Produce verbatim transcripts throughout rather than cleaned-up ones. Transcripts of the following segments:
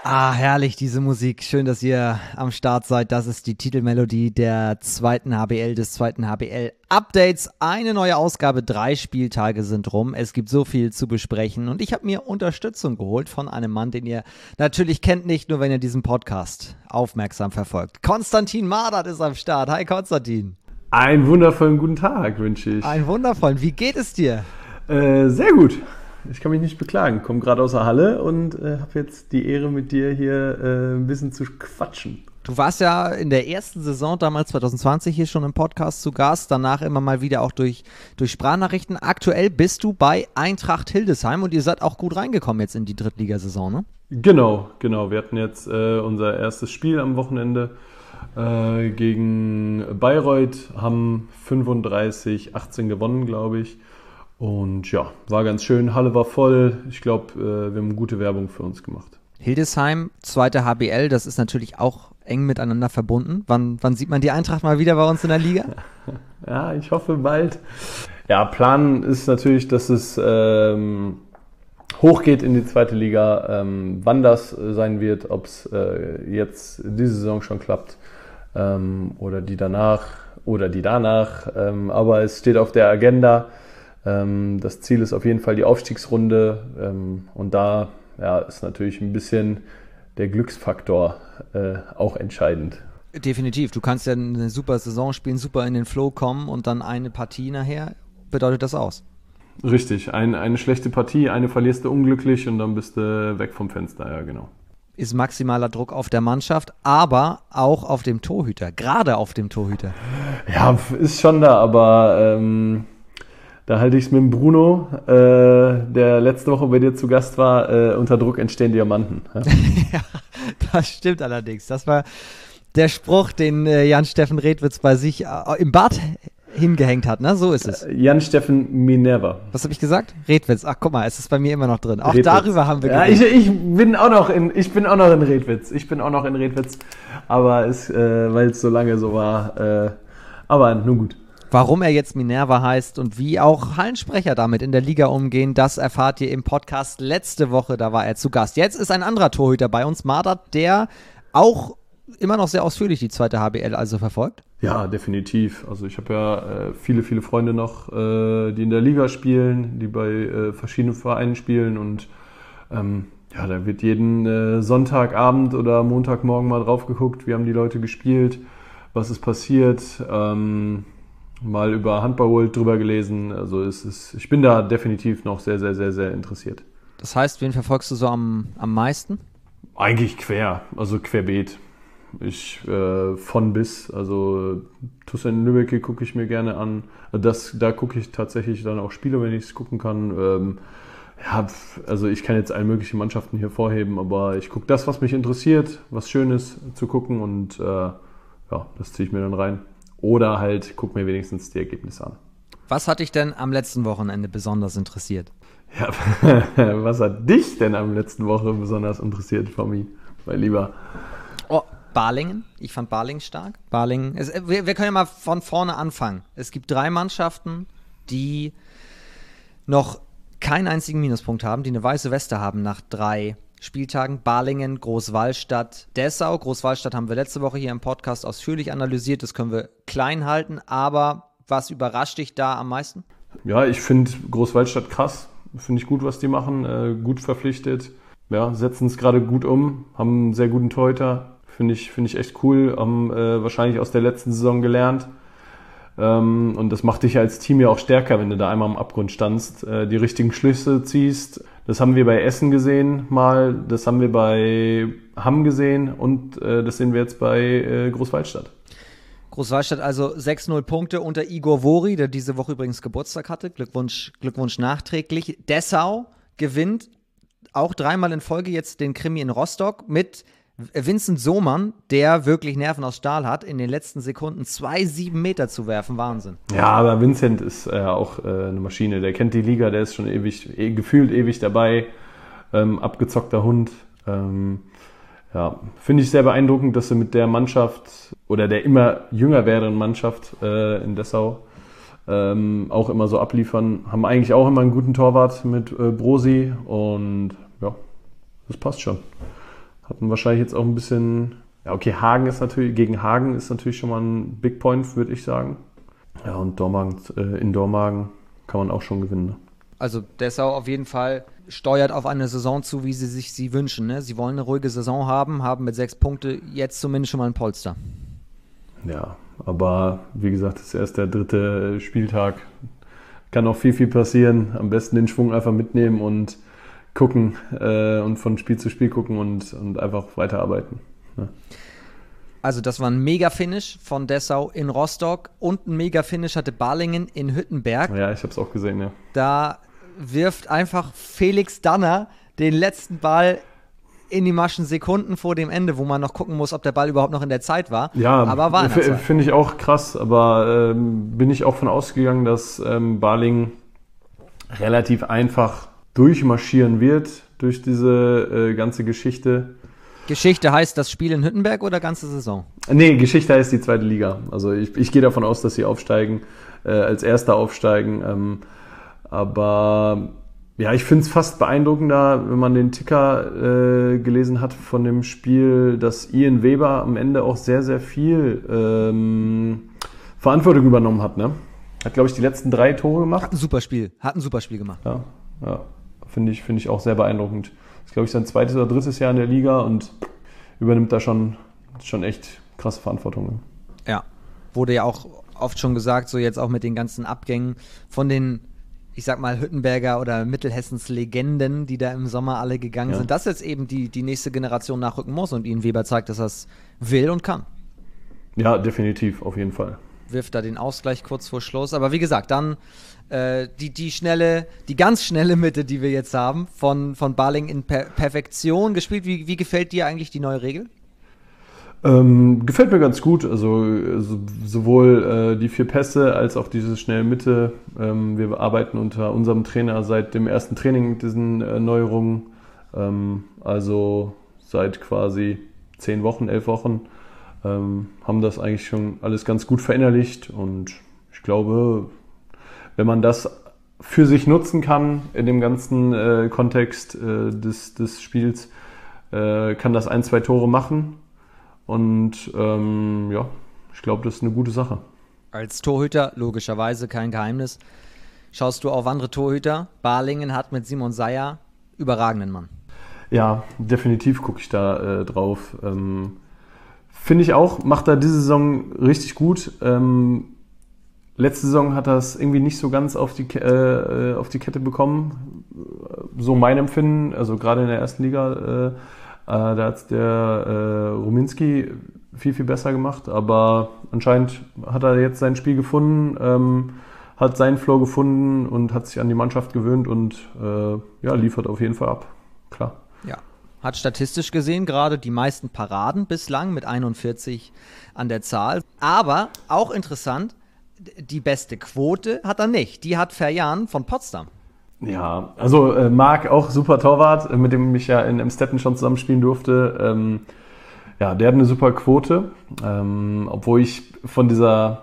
Ah, herrlich, diese Musik. Schön, dass ihr am Start seid. Das ist die Titelmelodie der zweiten H B L, des zweiten H B L-Updates. Eine neue Ausgabe, drei Spieltage sind rum. Es gibt so viel zu besprechen und ich habe mir Unterstützung geholt von einem Mann, den ihr natürlich kennt, nicht nur, wenn ihr diesen Podcast aufmerksam verfolgt. Konstantin Mardert ist am Start. Hi Konstantin. Einen wundervollen guten Tag wünsche ich. Einen wundervollen. Wie geht es dir? Äh, sehr gut. Ich kann mich nicht beklagen. Komme gerade aus der Halle und äh, habe jetzt die Ehre, mit dir hier äh, ein bisschen zu quatschen. Du warst ja in der ersten Saison, damals zwanzig zwanzig, hier schon im Podcast zu Gast, danach immer mal wieder auch durch, durch Sprachnachrichten. Aktuell bist du bei Eintracht Hildesheim und ihr seid auch gut reingekommen jetzt in die Drittligasaison, ne? Genau, genau. Wir hatten jetzt äh, unser erstes Spiel am Wochenende äh, gegen Bayreuth, haben fünfunddreißig achtzehn gewonnen, glaube ich. Und ja, war ganz schön. Halle war voll. Ich glaube, äh, wir haben gute Werbung für uns gemacht. Hildesheim, zweite H B L, das ist natürlich auch eng miteinander verbunden. Wann, wann sieht man die Eintracht mal wieder bei uns in der Liga? Ja, ich hoffe bald. Ja, Plan ist natürlich, dass es ähm, hochgeht in die zweite Liga. Ähm, wann das sein wird, ob es äh, jetzt diese Saison schon klappt ähm, oder die danach oder die danach. Ähm, aber es steht auf der Agenda. Das Ziel ist auf jeden Fall die Aufstiegsrunde und da ja, ist natürlich ein bisschen der Glücksfaktor äh, auch entscheidend. Definitiv. Du kannst ja eine super Saison spielen, super in den Flow kommen und dann eine Partie nachher bedeutet das aus. Richtig. Ein, eine schlechte Partie, eine verlierst du unglücklich und dann bist du weg vom Fenster, ja genau. Ist maximaler Druck auf der Mannschaft, aber auch auf dem Torhüter, gerade auf dem Torhüter. Ja, ist schon da, aber ähm, da halte ich es mit dem Bruno, äh, der letzte Woche bei dir zu Gast war, äh, unter Druck entstehen Diamanten. Ja? Ja, das stimmt allerdings. Das war der Spruch, den äh, Jan-Steffen Redwitz bei sich äh, im Bad hingehängt hat, ne? So ist es. Äh, Jan-Steffen Minerva. Was habe ich gesagt? Redwitz. Ach, guck mal, es ist bei mir immer noch drin. Auch Redwitz. Darüber haben wir ja, ich, ich bin auch noch in ich bin auch noch in Redwitz. Ich bin auch noch in Redwitz, aber es, äh, weil es so lange so war. Äh, aber nun gut. Warum er jetzt Minerva heißt und wie auch Hallensprecher damit in der Liga umgehen, das erfahrt ihr im Podcast letzte Woche, da war er zu Gast. Jetzt ist ein anderer Torhüter bei uns, Mardert, der auch immer noch sehr ausführlich die zweite H B L also verfolgt. Ja, definitiv. Also ich habe ja äh, viele, viele Freunde noch, äh, die in der Liga spielen, die bei äh, verschiedenen Vereinen spielen und ähm, ja, da wird jeden äh, Sonntagabend oder Montagmorgen mal drauf geguckt, wie haben die Leute gespielt, was ist passiert, ähm, mal über Handball World drüber gelesen. Also es ist, ich bin da definitiv noch sehr, sehr, sehr, sehr interessiert. Das heißt, wen verfolgst du so am, am meisten? Eigentlich quer, also querbeet. Ich äh, von bis, also Tusem Lübbecke gucke ich mir gerne an. Das, da gucke ich tatsächlich dann auch Spiele, wenn ich es gucken kann. Ähm, ja, also ich kann jetzt alle möglichen Mannschaften hier vorheben, aber ich gucke das, was mich interessiert, was Schönes zu gucken und äh, ja, das ziehe ich mir dann rein. Oder halt, guck mir wenigstens die Ergebnisse an. Was hat dich denn am letzten Wochenende besonders interessiert? Ja, was hat dich denn am letzten Woche besonders interessiert, Fami, mein Lieber? Oh, Balingen. Ich fand Balingen stark. Balingen. Es, wir, wir können ja mal von vorne anfangen. Es gibt drei Mannschaften, die noch keinen einzigen Minuspunkt haben, die eine weiße Weste haben nach drei Spieltagen. Balingen, Großwallstadt, Dessau. Großwallstadt haben wir letzte Woche hier im Podcast ausführlich analysiert. Das können wir klein halten. Aber was überrascht dich da am meisten? Ja, ich finde Großwallstadt krass. Finde ich gut, was die machen. Äh, gut verpflichtet. Ja, setzen es gerade gut um. Haben einen sehr guten Torhüter. Finde ich, finde ich echt cool. Haben äh, wahrscheinlich aus der letzten Saison gelernt. Ähm, und das macht dich als Team ja auch stärker, wenn du da einmal am Abgrund standst, äh, die richtigen Schlüsse ziehst. Das haben wir bei Essen gesehen mal, das haben wir bei Hamm gesehen und äh, das sehen wir jetzt bei äh, Großwallstadt. Großwallstadt also sechs null Punkte unter Igor Vori, der diese Woche übrigens Geburtstag hatte. Glückwunsch, Glückwunsch nachträglich. Dessau gewinnt auch dreimal in Folge jetzt den Krimi in Rostock mit Vincent Sohmann, der wirklich Nerven aus Stahl hat, in den letzten Sekunden zwei sieben Meter zu werfen. Wahnsinn. Ja, aber Vincent ist äh, auch äh, eine Maschine. Der kennt die Liga, der ist schon ewig, eh, gefühlt ewig dabei. Ähm, abgezockter Hund. Ähm, ja, finde ich sehr beeindruckend, dass sie mit der Mannschaft oder der immer jünger werdenden Mannschaft äh, in Dessau ähm, auch immer so abliefern. Haben eigentlich auch immer einen guten Torwart mit äh, Brosi und ja, das passt schon. Hatten wahrscheinlich jetzt auch ein bisschen, ja okay, Hagen ist natürlich, gegen Hagen ist natürlich schon mal ein Big Point, würde ich sagen. Ja, und Dormagen, äh, in Dormagen kann man auch schon gewinnen. Ne? Also Dessau auf jeden Fall steuert auf eine Saison zu, wie sie sich sie wünschen. Ne? Sie wollen eine ruhige Saison haben, haben mit sechs Punkte jetzt zumindest schon mal ein Polster. Ja, aber wie gesagt, das ist erst der dritte Spieltag. Kann noch viel, viel passieren. Am besten den Schwung einfach mitnehmen und gucken äh, und von Spiel zu Spiel gucken und, und einfach weiterarbeiten. Ne? Also das war ein Mega-Finish von Dessau in Rostock und ein Mega-Finish hatte Balingen in Hüttenberg. Ja, ich habe es auch gesehen, ja. Da wirft einfach Felix Danner den letzten Ball in die Maschen Sekunden vor dem Ende, wo man noch gucken muss, ob der Ball überhaupt noch in der Zeit war. Ja, aber war f- finde ich auch krass, aber ähm, bin ich auch von ausgegangen, dass ähm, Balingen relativ einfach durchmarschieren wird durch diese äh, ganze Geschichte. Geschichte heißt das Spiel in Hüttenberg oder ganze Saison? Nee, Geschichte heißt die zweite Liga. Also ich, ich gehe davon aus, dass sie aufsteigen, äh, als Erster aufsteigen. Ähm, aber ja, ich finde es fast beeindruckender, wenn man den Ticker äh, gelesen hat von dem Spiel, dass Ian Weber am Ende auch sehr, sehr viel ähm, Verantwortung übernommen hat. Ne? Hat, glaube ich, die letzten drei Tore gemacht. Hat ein super Spiel, hat ein super Spiel gemacht. Ja, ja. Finde ich, finde ich auch sehr beeindruckend. Das ist, glaube ich, sein zweites oder drittes Jahr in der Liga und übernimmt da schon, schon echt krasse Verantwortung. Ja, wurde ja auch oft schon gesagt, so jetzt auch mit den ganzen Abgängen von den, ich sag mal, Hüttenberger oder Mittelhessens Legenden, die da im Sommer alle gegangen Ja. sind, dass jetzt eben die, die nächste Generation nachrücken muss und Ihnen Weber zeigt, dass er es will und kann. Ja, definitiv, auf jeden Fall. Wirft da den Ausgleich kurz vor Schluss. Aber wie gesagt, dann äh, die, die schnelle, die ganz schnelle Mitte, die wir jetzt haben, von, von Balingen in per- Perfektion gespielt. Wie, wie gefällt dir eigentlich die neue Regel? Ähm, gefällt mir ganz gut. Also so, sowohl äh, die vier Pässe als auch diese schnelle Mitte. Ähm, wir arbeiten unter unserem Trainer seit dem ersten Training mit diesen äh, Neuerungen. Ähm, also seit quasi zehn Wochen, elf Wochen. Ähm, haben das eigentlich schon alles ganz gut verinnerlicht und ich glaube, wenn man das für sich nutzen kann in dem ganzen äh, Kontext äh, des, des Spiels, äh, kann das ein, zwei Tore machen und ähm, ja, ich glaube, das ist eine gute Sache. Als Torhüter, logischerweise kein Geheimnis, schaust du auf andere Torhüter. Balingen hat mit Simon Seyer überragenden Mann. Ja, definitiv gucke ich da äh, drauf. Ähm, Finde ich auch, macht er diese Saison richtig gut. Ähm, letzte Saison hat er es irgendwie nicht so ganz auf die, äh, auf die Kette bekommen. So mein Empfinden, also gerade in der ersten Liga, äh, äh, da hat der äh, Ruminski viel, viel besser gemacht. Aber anscheinend hat er jetzt sein Spiel gefunden, ähm, hat seinen Flow gefunden und hat sich an die Mannschaft gewöhnt und äh, ja, liefert auf jeden Fall ab. Klar. Ja. Hat statistisch gesehen gerade die meisten Paraden bislang mit einundvierzig an der Zahl. Aber auch interessant, die beste Quote hat er nicht. Die hat Ferjan von Potsdam. Ja, also äh, Marc, auch super Torwart, mit dem ich ja in Emstetten schon zusammenspielen durfte. Ähm, ja, der hat eine super Quote, ähm, obwohl ich von dieser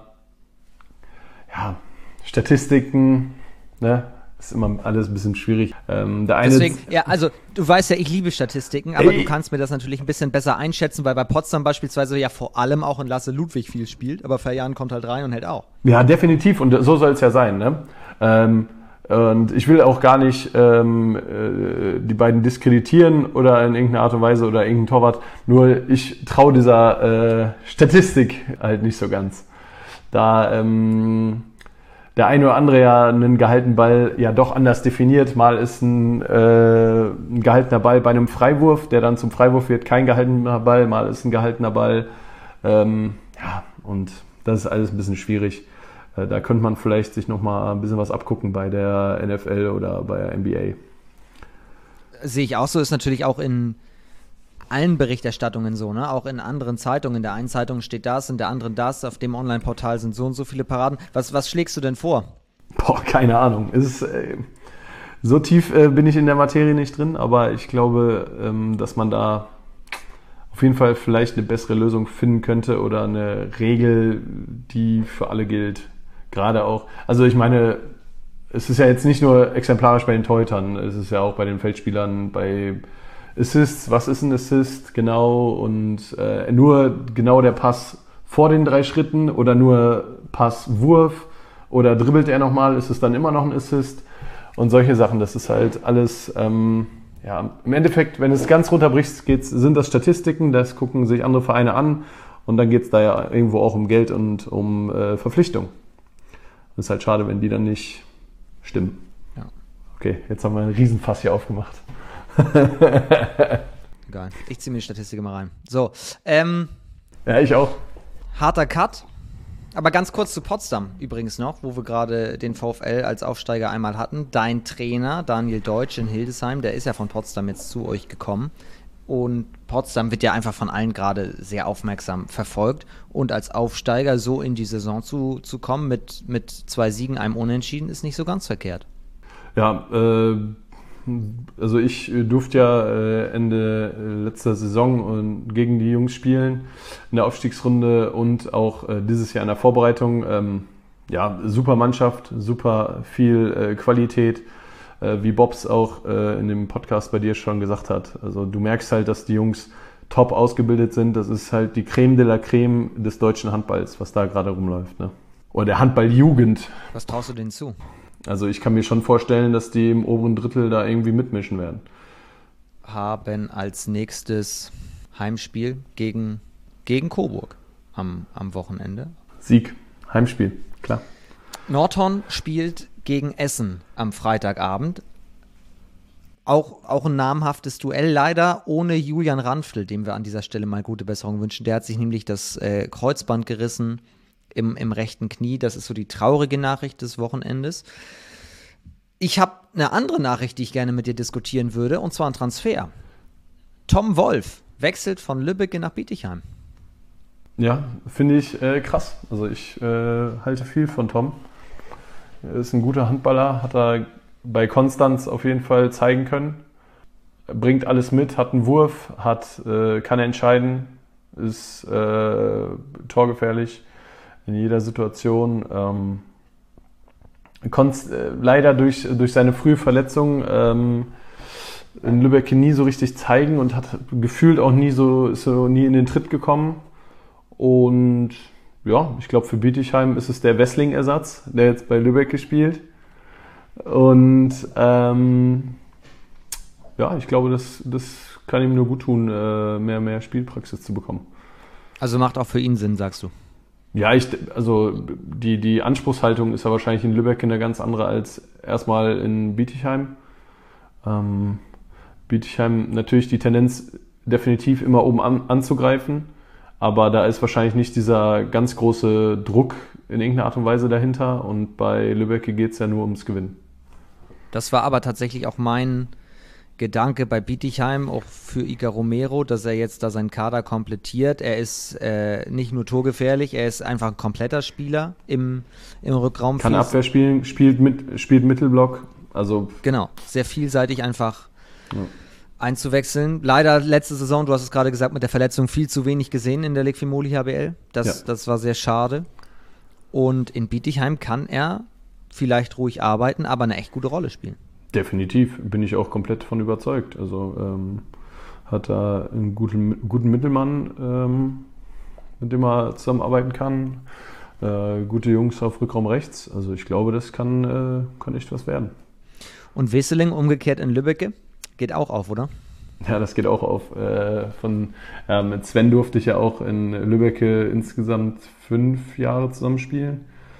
ja, Statistiken, ne, ist immer alles ein bisschen schwierig. Ähm, der eine Deswegen, ja, also du weißt ja, ich liebe Statistiken, aber Ey. du kannst mir das natürlich ein bisschen besser einschätzen, weil bei Potsdam beispielsweise ja vor allem auch in Lasse Ludwig viel spielt, aber Ferjan kommt halt rein und hält auch. Ja, definitiv. Und so soll es ja sein. Ne? Ähm, und ich will auch gar nicht ähm, äh, die beiden diskreditieren oder in irgendeiner Art und Weise oder irgendeinen Torwart. Nur ich traue dieser äh, Statistik halt nicht so ganz. Da ähm, der eine oder andere ja einen gehaltenen Ball ja doch anders definiert. Mal ist ein, äh, ein gehaltener Ball bei einem Freiwurf, der dann zum Freiwurf wird, kein gehaltener Ball. Mal ist ein gehaltener Ball. Ähm, ja, und das ist alles ein bisschen schwierig. Äh, da könnte man vielleicht sich nochmal ein bisschen was abgucken bei der N F L oder bei der N B A. Sehe ich auch so, ist natürlich auch in allen Berichterstattungen so, ne? Auch in anderen Zeitungen. In der einen Zeitung steht das, in der anderen das, auf dem Online-Portal sind so und so viele Paraden. Was, was schlägst du denn vor? Boah, keine Ahnung. Es ist, äh, so tief äh, bin ich in der Materie nicht drin, aber ich glaube, ähm, dass man da auf jeden Fall vielleicht eine bessere Lösung finden könnte oder eine Regel, die für alle gilt. Gerade auch, also ich meine, es ist ja jetzt nicht nur exemplarisch bei den Torhütern, es ist ja auch bei den Feldspielern, bei Assists, was ist ein Assist genau und äh, nur genau der Pass vor den drei Schritten oder nur Passwurf oder dribbelt er nochmal, ist es dann immer noch ein Assist und solche Sachen, das ist halt alles, ähm, ja, im Endeffekt, wenn es ganz runterbricht, geht's, sind das Statistiken, das gucken sich andere Vereine an und dann geht es da ja irgendwo auch um Geld und um äh, Verpflichtung. Das ist halt schade, wenn die dann nicht stimmen. Ja. Okay, jetzt haben wir einen Riesenfass hier aufgemacht. Egal. Ich ziehe mir die Statistik mal rein. So, ähm. Ja, ich auch. Harter Cut. Aber ganz kurz zu Potsdam übrigens noch, wo wir gerade den VfL als Aufsteiger einmal hatten. Dein Trainer, Daniel Deutsch in Hildesheim, der ist ja von Potsdam jetzt zu euch gekommen. Und Potsdam wird ja einfach von allen gerade sehr aufmerksam verfolgt. Und als Aufsteiger so in die Saison zu, zu kommen mit, mit zwei Siegen, einem Unentschieden, ist nicht so ganz verkehrt. Ja, äh, also ich durfte ja äh, Ende letzter Saison und gegen die Jungs spielen in der Aufstiegsrunde und auch äh, dieses Jahr in der Vorbereitung. Ähm, ja, super Mannschaft, super viel äh, Qualität. Wie Bobs auch äh, in dem Podcast bei dir schon gesagt hat. Also du merkst halt, dass die Jungs top ausgebildet sind. Das ist halt die Creme de la Creme des deutschen Handballs, was da gerade rumläuft. Ne? Oder der Handballjugend. Was traust du denen zu? Also ich kann mir schon vorstellen, dass die im oberen Drittel da irgendwie mitmischen werden. Haben als nächstes Heimspiel gegen, gegen Coburg am, am Wochenende. Sieg, Heimspiel, klar. Nordhorn spielt gegen Essen am Freitagabend. Auch, auch ein namhaftes Duell, leider ohne Julian Ranftl, dem wir an dieser Stelle mal gute Besserung wünschen. Der hat sich nämlich das äh, Kreuzband gerissen im, im rechten Knie. Das ist so die traurige Nachricht des Wochenendes. Ich habe eine andere Nachricht, die ich gerne mit dir diskutieren würde, und zwar ein Transfer. Tom Wolf wechselt von Lübbecke nach Bietigheim. Ja, finde ich äh, krass. Also ich äh, halte viel von Tom. Er ist ein guter Handballer, hat er bei Konstanz auf jeden Fall zeigen können. Er bringt alles mit, hat einen Wurf, hat, äh, kann entscheiden, ist äh, torgefährlich in jeder Situation. Ähm, Konst, äh, leider durch, durch seine frühe Verletzung ähm, in Lübeck nie so richtig zeigen und hat gefühlt auch nie so, ist so nie in den Tritt gekommen. Und ja, ich glaube, für Bietigheim ist es der Wessling-Ersatz, der jetzt bei Lübeck spielt. Und ähm, ja, ich glaube, das, das kann ihm nur gut tun, äh, mehr mehr Spielpraxis zu bekommen. Also macht auch für ihn Sinn, sagst du? Ja, ich, also die, die Anspruchshaltung ist ja wahrscheinlich in Lübeck eine ganz andere als erstmal in Bietigheim. Ähm, Bietigheim natürlich die Tendenz, definitiv immer oben an, anzugreifen. Aber da ist wahrscheinlich nicht dieser ganz große Druck in irgendeiner Art und Weise dahinter. Und bei Lübeck geht es ja nur ums Gewinnen. Das war aber tatsächlich auch mein Gedanke bei Bietigheim, auch für Iker Romero, dass er jetzt da seinen Kader komplettiert. Er ist äh, nicht nur torgefährlich, er ist einfach ein kompletter Spieler im, im Rückraum. Kann Abwehr spielen, spielt, mit, spielt Mittelblock. Also genau, sehr vielseitig einfach. Ja. Einzuwechseln. Leider letzte Saison, du hast es gerade gesagt, mit der Verletzung viel zu wenig gesehen in der Liqui-Moly H B L. Das, ja. das war sehr schade. Und in Bietigheim kann er vielleicht ruhig arbeiten, aber eine echt gute Rolle spielen. Definitiv, bin ich auch komplett von überzeugt. Also ähm, hat da einen guten, guten Mittelmann, ähm, mit dem er zusammenarbeiten kann. Äh, gute Jungs auf Rückraum rechts. Also ich glaube, das kann, äh, kann echt was werden. Und Wesseling umgekehrt in Lübbecke? Geht auch auf, oder? Ja, das geht auch auf. Äh, von, ja, mit Sven durfte ich ja auch in Lübbecke insgesamt fünf Jahre zusammenspielen.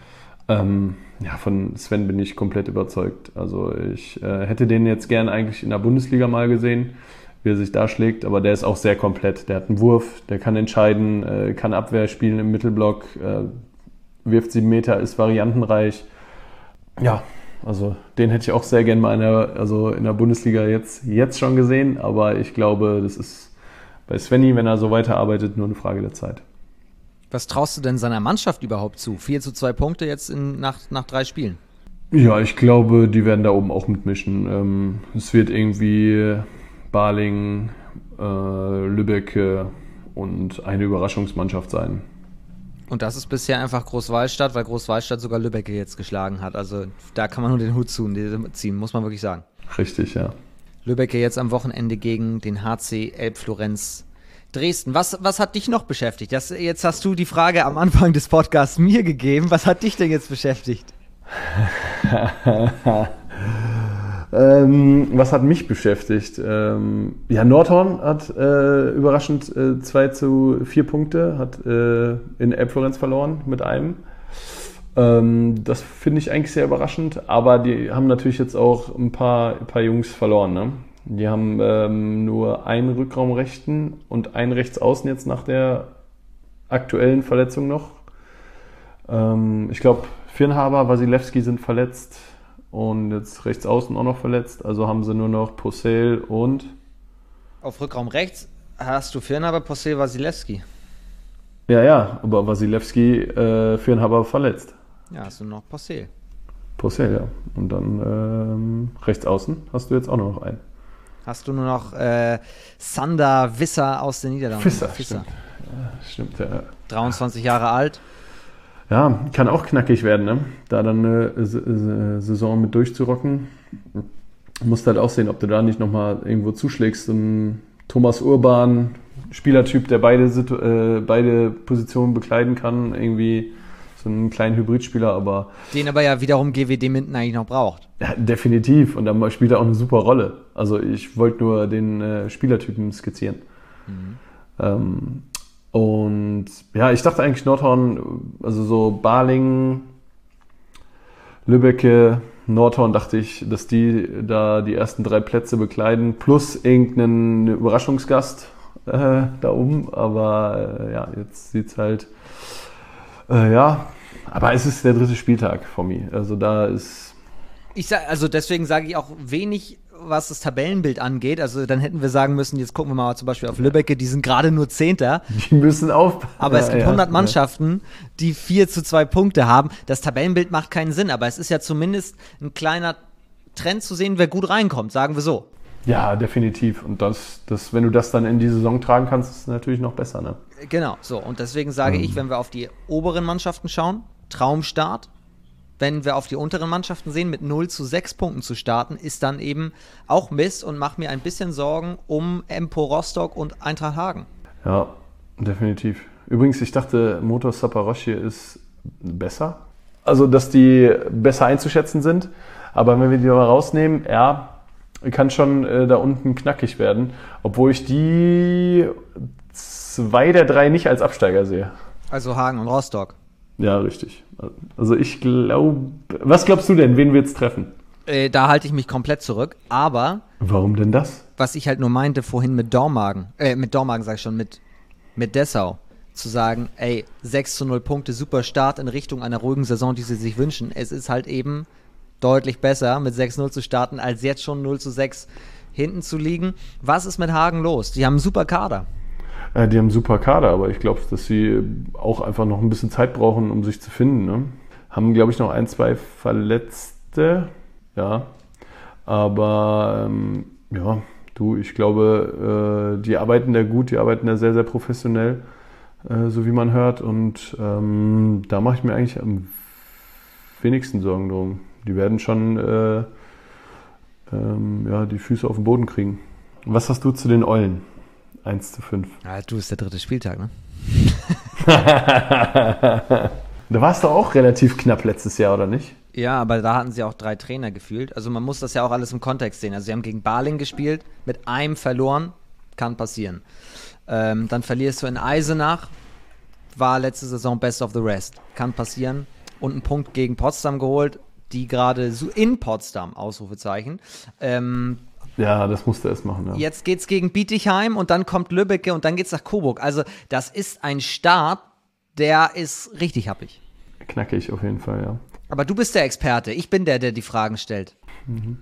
Ähm, ja, von Sven bin ich komplett überzeugt. Also ich äh, hätte den jetzt gern eigentlich in der Bundesliga mal gesehen, wie er sich da schlägt, aber der ist auch sehr komplett. Der hat einen Wurf, der kann entscheiden, äh, kann Abwehr spielen im Mittelblock, äh, wirft sieben Meter, ist variantenreich. Ja, also den hätte ich auch sehr gerne mal in der, also in der Bundesliga jetzt, jetzt schon gesehen, aber ich glaube, das ist bei Svenny, wenn er so weiterarbeitet, nur eine Frage der Zeit. Was traust du denn seiner Mannschaft überhaupt zu? vier zu zwei Punkte jetzt in, nach, nach drei Spielen. Ja, ich glaube, die werden da oben auch mitmischen. Ähm, es wird irgendwie Balingen, äh, Lübeck und eine Überraschungsmannschaft sein. Und das ist bisher einfach Großwallstadt, weil Großwallstadt sogar Lübbecke jetzt geschlagen hat. Also da kann man nur den Hut ziehen, muss man wirklich sagen. Richtig, ja. Lübbecke jetzt am Wochenende gegen den H C Elbflorenz Dresden. Was, was hat dich noch beschäftigt? Das, jetzt hast du die Frage am Anfang des Podcasts mir gegeben. Was hat dich denn jetzt beschäftigt? ähm, was hat mich beschäftigt? Ähm, ja, Nordhorn hat äh, überraschend äh, zwei zu vier Punkte, hat äh, in Elbflorenz verloren mit einem. Ähm, das finde ich eigentlich sehr überraschend, aber die haben natürlich jetzt auch ein paar, ein paar Jungs verloren. Ne? Die haben ähm, nur einen Rückraumrechten und einen Rechtsaußen jetzt nach der aktuellen Verletzung noch. Ähm, ich glaube, Firnhaber, Wasilewski sind verletzt und jetzt Rechtsaußen auch noch verletzt. Also haben sie nur noch Posel und... Auf Rückraum rechts hast du Firnhaber, Posel, Wasilewski. Ja, ja, aber Wasilewski, äh, Firnhaber verletzt. Ja, hast du noch Posel. Posel, ja. Und dann ähm, Rechtsaußen hast du jetzt auch noch einen. Hast du nur noch äh, Sander Visser aus den Niederlanden. Visser, stimmt. Ja, stimmt, ja. dreiundzwanzig Jahre alt. Ja, kann auch knackig werden, ne? Da dann eine Saison mit durchzurocken. Du musst halt auch sehen, ob du da nicht nochmal irgendwo zuschlägst. Und Thomas Urban, Spielertyp, der beide, äh, beide Positionen bekleiden kann, irgendwie so einen kleinen Hybridspieler, aber... Den aber ja wiederum G W D Minden eigentlich noch braucht. Ja, definitiv. Und dann spielt er auch eine super Rolle. Also ich wollte nur den äh, Spielertypen skizzieren. Mhm. Ähm, und ja, ich dachte eigentlich Nordhorn, also so Balingen, Lübbecke, Nordhorn, dachte ich, dass die da die ersten drei Plätze bekleiden, plus irgendeinen Überraschungsgast äh, da oben. Aber äh, ja, jetzt sieht's halt... Äh, ja, aber es ist der dritte Spieltag von mir. Also da ist... Ich sag, also deswegen sage ich auch wenig, was das Tabellenbild angeht. Also dann hätten wir sagen müssen, jetzt gucken wir mal zum Beispiel auf Lübbecke, die sind gerade nur Zehnter. Die müssen aufpassen. Aber es gibt ja, hundert ja. Mannschaften, die vier zu zwei Punkte haben. Das Tabellenbild macht keinen Sinn, aber es ist ja zumindest ein kleiner Trend zu sehen, wer gut reinkommt, sagen wir so. Ja, definitiv. Und das, das, wenn du das dann in die Saison tragen kannst, ist es natürlich noch besser, ne? Genau, so. Und deswegen sage ähm. ich, wenn wir auf die oberen Mannschaften schauen, Traumstart. Wenn wir auf die unteren Mannschaften sehen, mit null zu sechs Punkten zu starten, ist dann eben auch Mist und macht mir ein bisschen Sorgen um Empo Rostock und Eintracht Hagen. Ja, definitiv. Übrigens, ich dachte, Motor Zaporozhye ist besser. Also, dass die besser einzuschätzen sind. Aber wenn wir die mal rausnehmen, ja, kann schon äh, da unten knackig werden. Obwohl ich die zwei der drei nicht als Absteiger sehe. Also Hagen und Rostock. Ja, richtig. Also ich glaube... Was glaubst du denn, wen wir jetzt treffen? Äh, da halte ich mich komplett zurück, aber... Warum denn das? Was ich halt nur meinte vorhin mit Dormagen, äh, mit Dormagen sag ich schon, mit, mit Dessau, zu sagen, ey, sechs zu null Punkte, super Start in Richtung einer ruhigen Saison, die sie sich wünschen. Es ist halt eben deutlich besser, mit sechs null zu starten, als jetzt schon null zu sechs hinten zu liegen. Was ist mit Hagen los? Die haben einen super Kader. Ja, die haben einen super Kader, aber ich glaube, dass sie auch einfach noch ein bisschen Zeit brauchen, um sich zu finden. Ne? Haben, glaube ich, noch ein, zwei Verletzte. Ja, aber ähm, ja, du, ich glaube, äh, die arbeiten da gut, die arbeiten da sehr, sehr professionell, äh, so wie man hört. Und ähm, da mache ich mir eigentlich am wenigsten Sorgen drum. Die werden schon äh, ähm, ja, die Füße auf den Boden kriegen. Was hast du zu den Eulen? eins zu fünf. Ja, du, ist der dritte Spieltag, ne? Da warst du auch relativ knapp letztes Jahr, oder nicht? Ja, aber da hatten sie auch drei Trainer gefühlt. Also man muss das ja auch alles im Kontext sehen. Also sie haben gegen Baling gespielt, mit einem verloren, kann passieren. Ähm, dann verlierst du in Eisenach, war letzte Saison Best of the Rest, kann passieren. Und einen Punkt gegen Potsdam geholt, die gerade so in Potsdam, Ausrufezeichen. Ähm, Ja, das musste er erst machen, ja. Jetzt geht's gegen Bietigheim und dann kommt Lübbecke und dann geht's nach Coburg. Also das ist ein Start, der ist richtig happig. Knackig auf jeden Fall, ja. Aber du bist der Experte. Ich bin der, der die Fragen stellt. Mhm.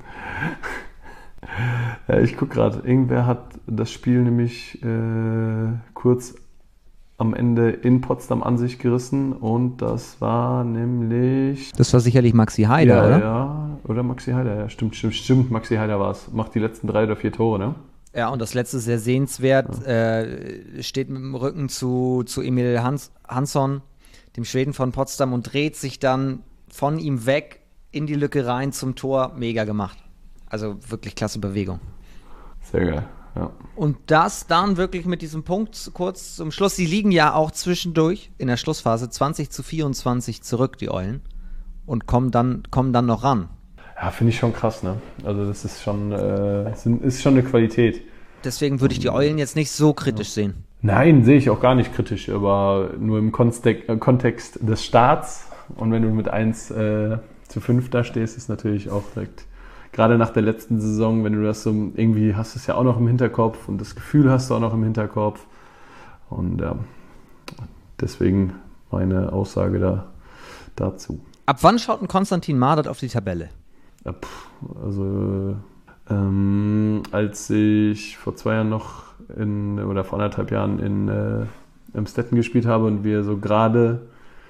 Ja, ich gucke gerade. Irgendwer hat das Spiel nämlich äh, kurz am Ende in Potsdam an sich gerissen und das war nämlich... Das war sicherlich Maxi Heider, ja, oder? Ja, oder Maxi Heider, ja, stimmt, stimmt, stimmt, Maxi Heider war es. Macht die letzten drei oder vier Tore, ne? Ja, und das letzte sehr sehenswert, ja. äh, steht mit dem Rücken zu, zu Emil Hans, Hansson, dem Schweden von Potsdam, und dreht sich dann von ihm weg in die Lücke rein zum Tor. Mega gemacht. Also wirklich klasse Bewegung. Sehr geil, ja. Und das dann wirklich mit diesem Punkt kurz zum Schluss. Sie liegen ja auch zwischendurch in der Schlussphase zwanzig zu vierundzwanzig zurück, die Eulen. Und kommen dann, kommen dann noch ran. Ja, finde ich schon krass, ne? Also das ist schon, äh, ist schon eine Qualität. Deswegen würde ich die Eulen jetzt nicht so kritisch ja. sehen. Nein, sehe ich auch gar nicht kritisch, aber nur im Kontext des Starts. Und wenn du mit eins äh, zu fünf da stehst, ist natürlich auch direkt, gerade nach der letzten Saison, wenn du das so irgendwie hast, es ja auch noch im Hinterkopf und das Gefühl hast du auch noch im Hinterkopf. Und ja, deswegen meine Aussage da, dazu. Ab wann schaut ein Konstantin Mardert auf die Tabelle? Ja, pff, also ähm, als ich vor zwei Jahren noch in, oder vor anderthalb Jahren in äh, Emstetten gespielt habe und wir so gerade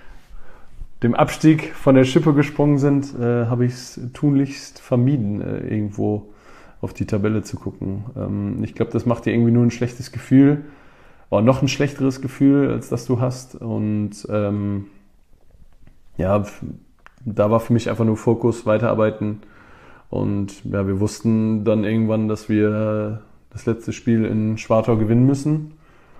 dem Abstieg von der Schippe gesprungen sind, äh, habe ich es tunlichst vermieden, äh, irgendwo auf die Tabelle zu gucken. Ähm, ich glaube, das macht dir irgendwie nur ein schlechtes Gefühl, oder noch ein schlechteres Gefühl, als das du hast. Und ähm, ja, da war für mich einfach nur Fokus, weiterarbeiten. Und ja, wir wussten dann irgendwann, dass wir das letzte Spiel in Schwartau gewinnen müssen.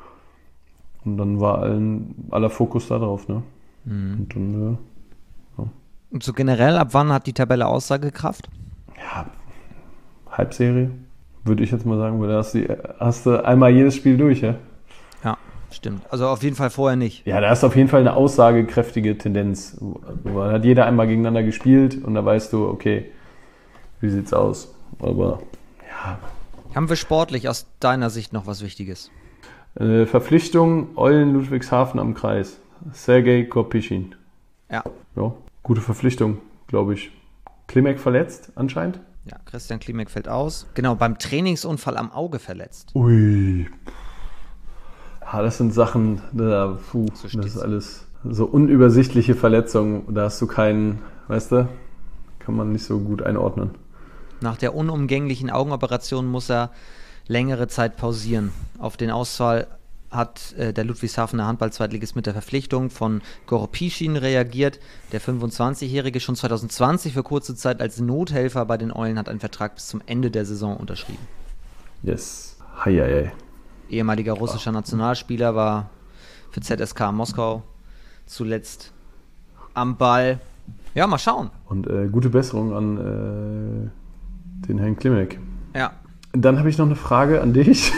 Und dann war allen, aller Fokus da drauf, ne? Mhm. Und dann, ja. Und so generell, ab wann hat die Tabelle Aussagekraft? Ja, Halbserie, würde ich jetzt mal sagen, weil da hast du, hast du einmal jedes Spiel durch, ja? Ja, stimmt. Also auf jeden Fall vorher nicht. Ja, da ist auf jeden Fall eine aussagekräftige Tendenz. Da hat jeder einmal gegeneinander gespielt und da weißt du, okay, wie sieht's aus? Aber, ja. Haben wir sportlich aus deiner Sicht noch was Wichtiges? Äh, Verpflichtung, Eulen Ludwigshafen am Kreis. Sergej Korpischin. Ja. Ja, gute Verpflichtung, glaube ich. Klimek verletzt anscheinend. Ja, Christian Klimek fällt aus. Genau, beim Trainingsunfall am Auge verletzt. Ui. Ja, das sind Sachen, da, puh, So das steht's. ist alles so unübersichtliche Verletzungen. Da hast du keinen, weißt du, kann man nicht so gut einordnen. Nach der unumgänglichen Augenoperation muss er längere Zeit pausieren. Auf den Ausfall hat äh, der Ludwigshafener Handball-Zweitligist mit der Verpflichtung von Korpischin reagiert. Der fünfundzwanzigjährige, schon zwanzig zwanzig für kurze Zeit als Nothelfer bei den Eulen, hat einen Vertrag bis zum Ende der Saison unterschrieben. Yes. Hei, hei, hei. Ehemaliger russischer Nationalspieler, war für Z S K Moskau zuletzt am Ball. Ja, mal schauen. Und äh, gute Besserung an äh, den Herrn Klimek. Ja. Dann habe ich noch eine Frage an dich.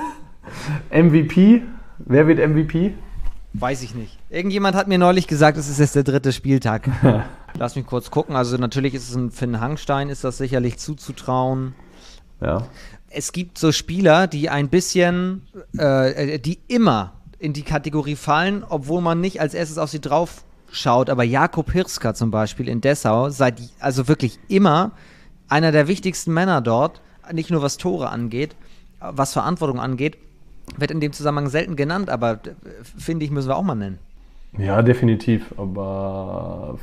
M V P? Wer wird M V P? Weiß ich nicht. Irgendjemand hat mir neulich gesagt, es ist jetzt der dritte Spieltag. Lass mich kurz gucken. Also natürlich ist es ein Finn Hangstein, ist das sicherlich zuzutrauen. Ja. Es gibt so Spieler, die ein bisschen, äh, die immer in die Kategorie fallen, obwohl man nicht als erstes auf sie drauf schaut. Aber Jakub Hirska zum Beispiel in Dessau, seit also wirklich immer einer der wichtigsten Männer dort, nicht nur was Tore angeht, was Verantwortung angeht, wird in dem Zusammenhang selten genannt, aber finde ich, müssen wir auch mal nennen. Ja, definitiv. Aber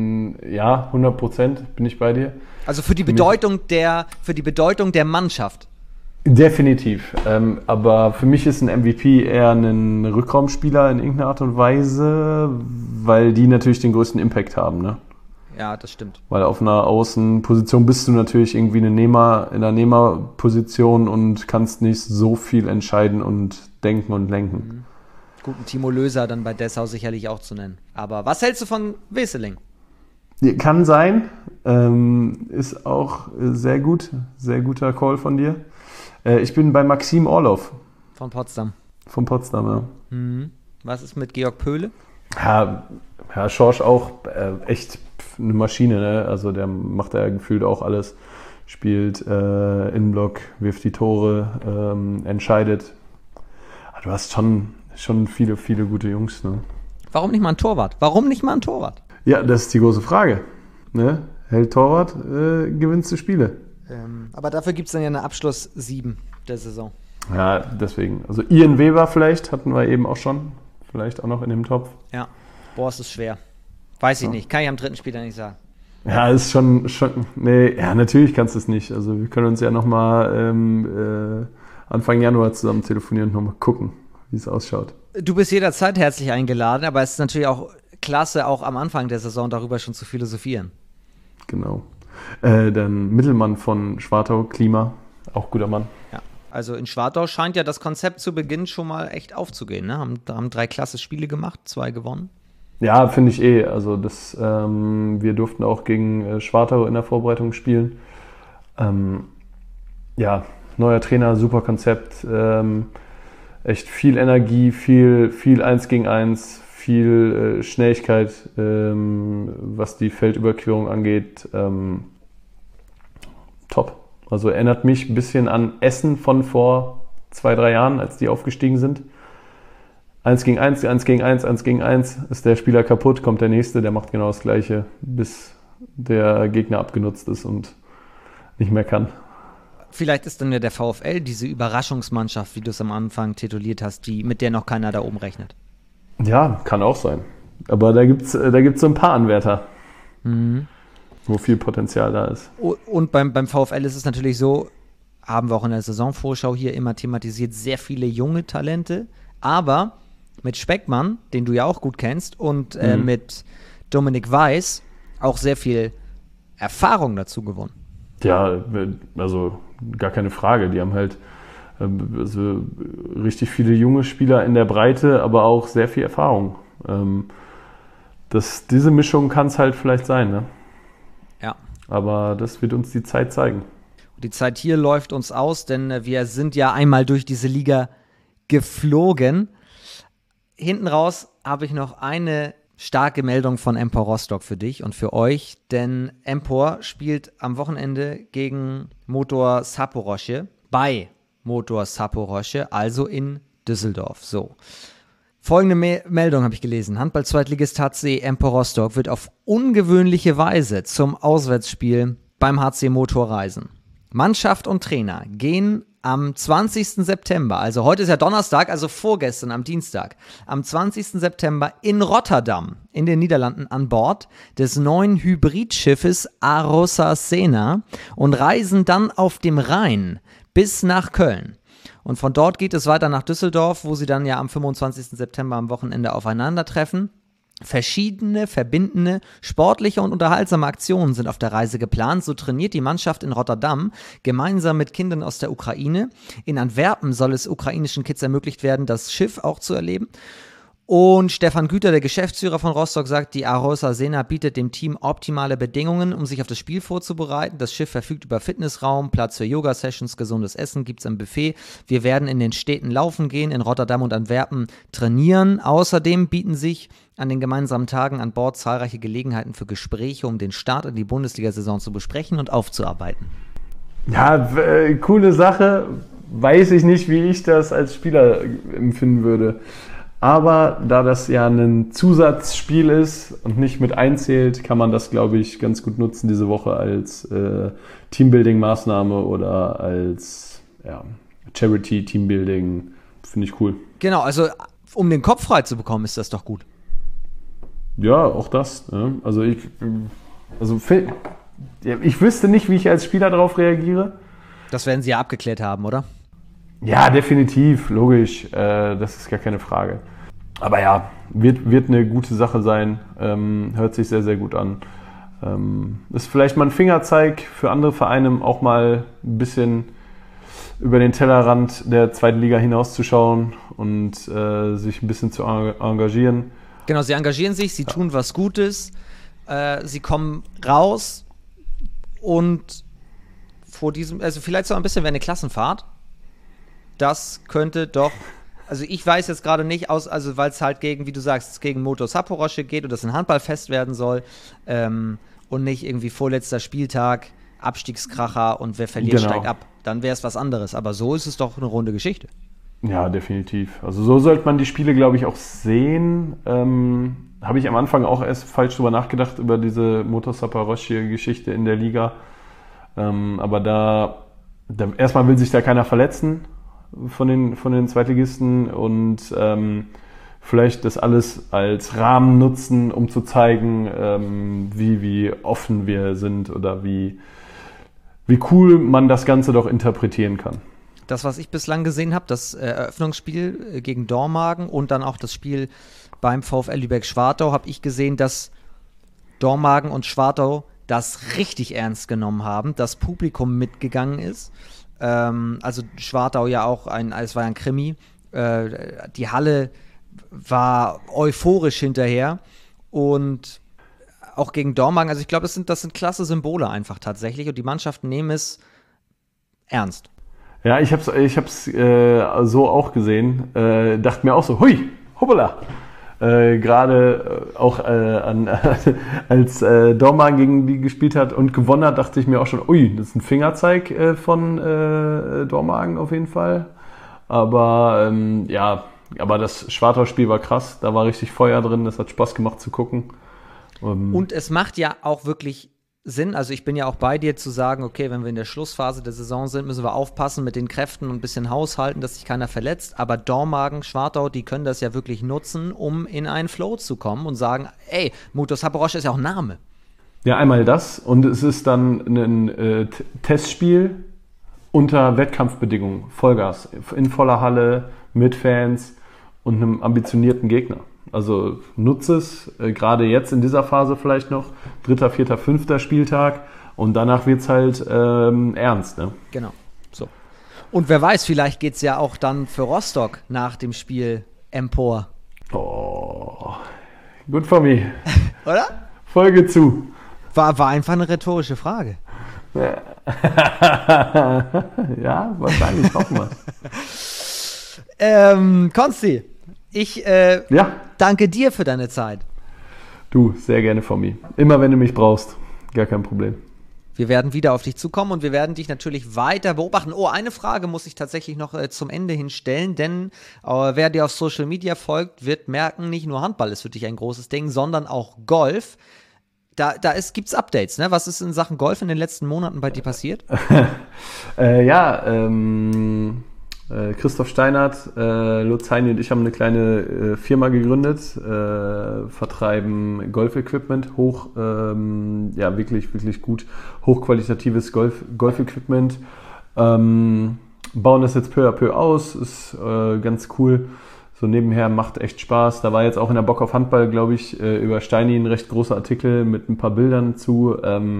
ja, hundert Prozent bin ich bei dir. Also für die Bedeutung der, für die Bedeutung der Mannschaft. Definitiv. Ähm, aber für mich ist ein M V P eher ein Rückraumspieler in irgendeiner Art und Weise, weil die natürlich den größten Impact haben, ne? Ja, das stimmt. Weil auf einer Außenposition bist du natürlich irgendwie eine Nehmer, in einer Nehmerposition und kannst nicht so viel entscheiden und denken und lenken. Mhm. Guten Timo Löser dann bei Dessau sicherlich auch zu nennen. Aber was hältst du von Wesseling? Kann sein. Ähm, ist auch sehr gut. Sehr guter Call von dir. Äh, ich bin bei Maxim Orlov. Von Potsdam. Von Potsdam, ja. Mhm. Was ist mit Georg Pöhle? Ja, Herr Schorsch auch äh, echt eine Maschine, ne? Also der macht ja gefühlt auch alles. Spielt äh, Innenblock, wirft die Tore, ähm, entscheidet. Aber du hast schon, schon viele, viele gute Jungs, ne? Warum nicht mal ein Torwart? Warum nicht mal ein Torwart? Ja, das ist die große Frage. Ne? Hält Torwart, äh, gewinnst du Spiele. Ähm, aber dafür gibt es dann ja eine Abschluss sieben der Saison. Ja, deswegen. Also Ian Weber vielleicht, hatten wir eben auch schon. Vielleicht auch noch in dem Topf. Ja, boah, es ist schwer. Weiß ich Ja. nicht, kann ich am dritten Spieltag nicht sagen. Ja, ist schon, schon, nee, ja, natürlich kannst du es nicht. Also wir können uns ja nochmal ähm, äh, Anfang Januar zusammen telefonieren und nochmal gucken, wie es ausschaut. Du bist jederzeit herzlich eingeladen, aber es ist natürlich auch klasse, auch am Anfang der Saison darüber schon zu philosophieren. Genau. Äh, dann Mittelmann von Schwartau, Klima, Auch guter Mann. Ja. Also in Schwartau scheint ja das Konzept zu Beginn schon mal echt aufzugehen. Ne? Haben, haben drei klasse Spiele gemacht, zwei gewonnen. Ja, finde ich eh. Also das, ähm, wir durften auch gegen äh, Schwartau in der Vorbereitung spielen. Ähm, ja, neuer Trainer, super Konzept. Ähm, echt viel Energie, viel, viel Eins gegen Eins, viel äh, Schnelligkeit, ähm, was die Feldüberquerung angeht. Ähm, top. Also erinnert mich ein bisschen an Essen von vor zwei, drei Jahren, als die aufgestiegen sind. Eins gegen eins, eins gegen eins, eins gegen eins. Ist der Spieler kaputt, kommt der Nächste, der macht genau das Gleiche, bis der Gegner abgenutzt ist und nicht mehr kann. Vielleicht ist dann ja der VfL diese Überraschungsmannschaft, wie du es am Anfang tituliert hast, die, mit der noch keiner da oben rechnet. Ja, kann auch sein. Aber da gibt es da gibt's so ein paar Anwärter. Mhm. Wo viel Potenzial da ist. Und beim, beim VfL ist es natürlich so, haben wir auch in der Saisonvorschau hier immer thematisiert, sehr viele junge Talente, aber mit Speckmann, den du ja auch gut kennst, und äh, mhm. mit Dominik Weiß auch sehr viel Erfahrung dazu gewonnen. Ja, also gar keine Frage. Die haben halt also richtig viele junge Spieler in der Breite, aber auch sehr viel Erfahrung. Das, diese Mischung kann es halt vielleicht sein, ne? Ja. Aber das wird uns die Zeit zeigen. Die Zeit hier läuft uns aus, denn wir sind ja einmal durch diese Liga geflogen. Hinten raus habe ich noch eine starke Meldung von Empor Rostock für dich und für euch, denn Empor spielt am Wochenende gegen Motor Saporoschje, bei Motor Saporoschje, also in Düsseldorf. So. Folgende Me- Meldung habe ich gelesen. Handball-Zweitligist H C Empor Rostock wird auf ungewöhnliche Weise zum Auswärtsspiel beim H C Motor reisen. Mannschaft und Trainer gehen am zwanzigsten September, also heute ist ja Donnerstag, also vorgestern am Dienstag, am zwanzigsten September in Rotterdam in den Niederlanden an Bord des neuen Hybridschiffes Arosa Sena und reisen dann auf dem Rhein bis nach Köln. Und von dort geht es weiter nach Düsseldorf, wo sie dann ja am fünfundzwanzigsten September am Wochenende aufeinandertreffen. Verschiedene, verbindende, sportliche und unterhaltsame Aktionen sind auf der Reise geplant. So trainiert die Mannschaft in Rotterdam gemeinsam mit Kindern aus der Ukraine. In Antwerpen soll es ukrainischen Kids ermöglicht werden, das Schiff auch zu erleben. Und Stefan Güter, der Geschäftsführer von Rostock, sagt, die Arosa Sena bietet dem Team optimale Bedingungen, um sich auf das Spiel vorzubereiten. Das Schiff verfügt über Fitnessraum, Platz für Yoga-Sessions, gesundes Essen gibt es am Buffet. Wir werden in den Städten laufen gehen, in Rotterdam und Antwerpen trainieren. Außerdem bieten sich an den gemeinsamen Tagen an Bord zahlreiche Gelegenheiten für Gespräche, um den Start in die Bundesliga-Saison zu besprechen und aufzuarbeiten. Ja, äh, coole Sache. Weiß ich nicht, wie ich das als Spieler empfinden würde. Aber da das ja ein Zusatzspiel ist und nicht mit einzählt, kann man das, glaube ich, ganz gut nutzen diese Woche als äh, Teambuilding-Maßnahme oder als ja, Charity-Teambuilding. Finde ich cool. Genau, also um den Kopf frei zu bekommen, ist das doch gut. Ja, auch das. Ja. Also ich, also ich wüsste nicht, wie ich als Spieler darauf reagiere. Das werden sie ja abgeklärt haben, oder? Ja, definitiv, logisch, äh, das ist gar keine Frage. Aber ja, wird, wird eine gute Sache sein, ähm, hört sich sehr, sehr gut an. Ähm, ist vielleicht mal ein Fingerzeig für andere Vereine, auch mal ein bisschen über den Tellerrand der zweiten Liga hinauszuschauen und äh, sich ein bisschen zu engagieren. Genau, sie engagieren sich, sie ja. tun was Gutes, äh, sie kommen raus und vor diesem, also vielleicht so ein bisschen wie eine Klassenfahrt. Das könnte doch, also ich weiß jetzt gerade nicht, aus, also weil es halt gegen, wie du sagst, gegen Motor Saporoschje geht und das ein Handballfest werden soll ähm, und nicht irgendwie vorletzter Spieltag, Abstiegskracher und wer verliert, genau. steigt ab. Dann wäre es was anderes, aber so ist es doch eine runde Geschichte. Ja, definitiv. Also so sollte man die Spiele, glaube ich, auch sehen. Ähm, habe ich am Anfang auch erst falsch drüber nachgedacht, über diese Motor Saporoschje-Geschichte in der Liga. Ähm, aber da, da, erstmal will sich da keiner verletzen von den, von den Zweitligisten und ähm, vielleicht das alles als Rahmen nutzen, um zu zeigen, ähm, wie, wie offen wir sind oder wie, wie cool man das Ganze doch interpretieren kann. Das, was ich bislang gesehen habe, das äh, Eröffnungsspiel gegen Dormagen und dann auch das Spiel beim VfL Lübeck-Schwartau, habe ich gesehen, dass Dormagen und Schwartau das richtig ernst genommen haben, das Publikum mitgegangen ist. Ähm, also Schwartau ja auch, ein, es war ja ein Krimi. Äh, die Halle war euphorisch hinterher und auch gegen Dormagen, also ich glaube, das sind, das sind klasse Symbole einfach tatsächlich und die Mannschaften nehmen es ernst. Ja, ich hab's, ich hab's äh, so auch gesehen, äh, dachte mir auch so, hui, hoppala. Äh, Gerade äh, auch äh, an, als äh, Dormagen gegen die gespielt hat und gewonnen hat, dachte ich mir auch schon, ui, das ist ein Fingerzeig äh, von äh, Dormagen auf jeden Fall. Aber ähm, ja, aber das Schwartau-Spiel war krass, da war richtig Feuer drin, das hat Spaß gemacht zu gucken. Um, und es macht ja auch wirklich Sinn, also ich bin ja auch bei dir zu sagen, okay, wenn wir in der Schlussphase der Saison sind, müssen wir aufpassen mit den Kräften und ein bisschen haushalten, dass sich keiner verletzt, aber Dormagen, Schwartau, die können das ja wirklich nutzen, um in einen Flow zu kommen und sagen, ey, Mutos Haberosch ist ja auch ein Name. Ja, einmal das und es ist dann ein äh, T- Testspiel unter Wettkampfbedingungen, Vollgas, in voller Halle, mit Fans und einem ambitionierten Gegner. Also nutze es, äh, gerade jetzt in dieser Phase vielleicht noch, dritter, vierter, fünfter Spieltag und danach wird es halt ähm, ernst. Ne? Genau, so. Und wer weiß, vielleicht geht es ja auch dann für Rostock nach dem Spiel empor. Oh, gut for me. Oder? Folge zu. War, war einfach eine rhetorische Frage. Ja, wahrscheinlich, hoffen wir. ähm, Konsti, ich äh, ja. danke dir für deine Zeit. Du, sehr gerne for me. Immer wenn du mich brauchst, gar kein Problem. Wir werden wieder auf dich zukommen und wir werden dich natürlich weiter beobachten. Oh, eine Frage muss ich tatsächlich noch äh, zum Ende hin stellen, denn äh, wer dir auf Social Media folgt, wird merken, nicht nur Handball ist für dich ein großes Ding, sondern auch Golf. Da, da gibt es Updates, ne? Was ist in Sachen Golf in den letzten Monaten bei dir passiert? äh, ja, ähm, äh, Christoph Steinert, äh, Lutz Heini und ich haben eine kleine äh, Firma gegründet, äh, vertreiben Golf-Equipment, hoch, ähm, ja, wirklich, wirklich gut, hochqualitatives Golf, Golf-Equipment, ähm, bauen das jetzt peu à peu aus, ist äh, ganz cool. So nebenher macht echt Spaß. Da war jetzt auch in der Bock auf Handball, glaube ich, über Steini ein recht großer Artikel mit ein paar Bildern zu.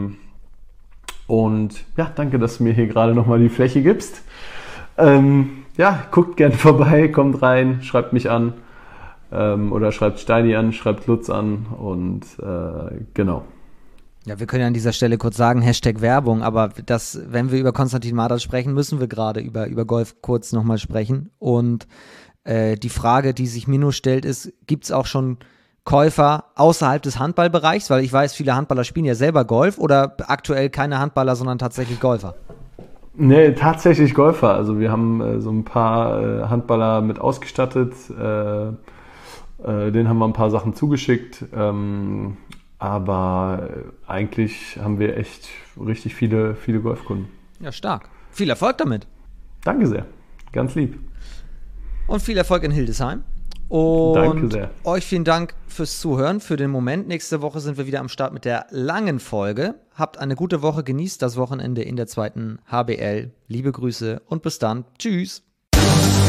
Und ja, danke, dass du mir hier gerade nochmal die Fläche gibst. Ja, guckt gerne vorbei, kommt rein, schreibt mich an. Oder schreibt Steini an, schreibt Lutz an und äh, genau. Ja, wir können ja an dieser Stelle kurz sagen, Hashtag Werbung, aber das, wenn wir über Konstantin Madas sprechen, müssen wir gerade über, über Golf kurz nochmal sprechen. Und die Frage, die sich mir nur stellt, ist, gibt es auch schon Käufer außerhalb des Handballbereichs? Weil ich weiß, viele Handballer spielen ja selber Golf oder aktuell keine Handballer, sondern tatsächlich Golfer? Nee, tatsächlich Golfer. Also wir haben äh, so ein paar äh, Handballer mit ausgestattet. Äh, äh, denen haben wir ein paar Sachen zugeschickt. Ähm, aber äh, eigentlich haben wir echt richtig viele, viele Golfkunden. Ja, stark. Viel Erfolg damit. Danke sehr. Ganz lieb. Und viel Erfolg in Hildesheim. Und danke sehr. Euch vielen Dank fürs Zuhören, für den Moment. Nächste Woche sind wir wieder am Start mit der langen Folge. Habt eine gute Woche, genießt das Wochenende in der zweiten H B L. Liebe Grüße und bis dann. Tschüss.